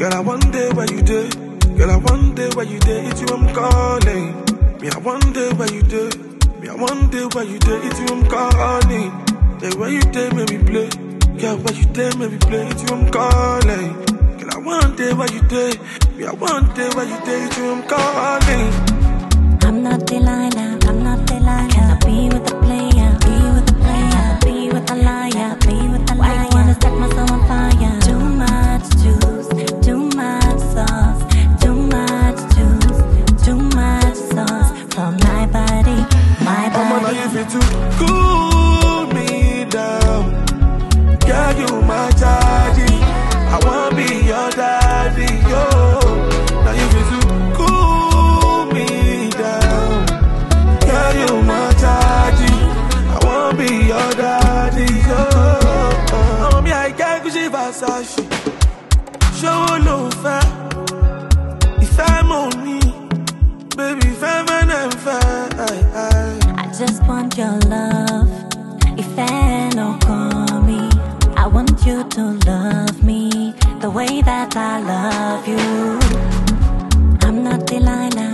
Girl, I wonder where you did. Girl, I wonder where you did. It's you I'm calling. Me, I wonder where you did. Me, I wonder where you did. It's you I'm calling. The way you did make me play. Girl, where you did make me play. It's you I'm calling. Girl, I wonder where you did. Me, I wonder where you did. It's you I'm calling. I'm not Delilah. I'm not Delilah. I cannot be with the player. Be with the player. Be with the liar. Be with the liar. Why you wanna set my soul on fire? Too much juice. Too much sauce. Too much juice. Too much sauce. From my body. My body. I'm gonna if it to cool me down. Girl, you my daddy. I wanna be your daddy, yo. Now you feel to cool me down. Girl, you my daddy. I wanna be your daddy, yo. I'm me, I can't go see Versace. Show no fair. If I'm on me, baby, if I'm an fair. I just want your love. If no call me, I want you to love me the way that I love you. I'm not Delilah.